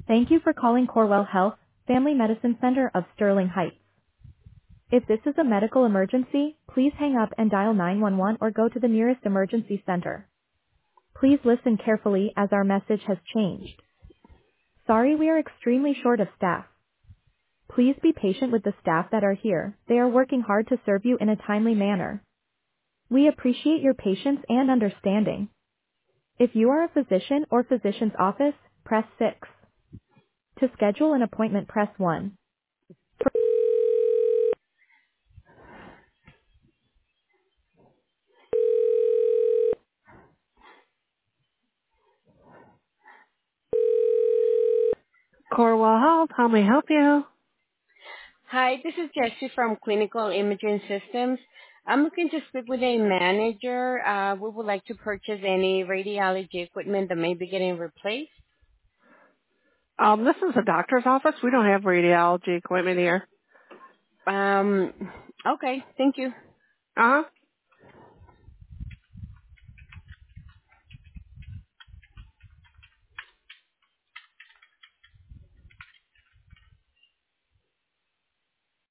Thank you for calling Corewell Health, Family Medicine Center of Sterling Heights. If this is a medical emergency, please hang up and dial 911 or go to the nearest emergency center. Please listen carefully as our message has changed. Sorry, we are extremely short of staff. Please be patient with the staff that are here. They are working hard to serve you in a timely manner. We appreciate your patience and understanding. If you are a physician or physician's office, press 6. To schedule an appointment, press 1. Corewell Health, how may I help you? Hi, this is Jessie from Clinical Imaging Systems. I'm looking to speak with a manager. We would like to purchase any radiology equipment that may be getting replaced. This is a doctor's office. We don't have radiology equipment here. Okay, thank you. Uh-huh.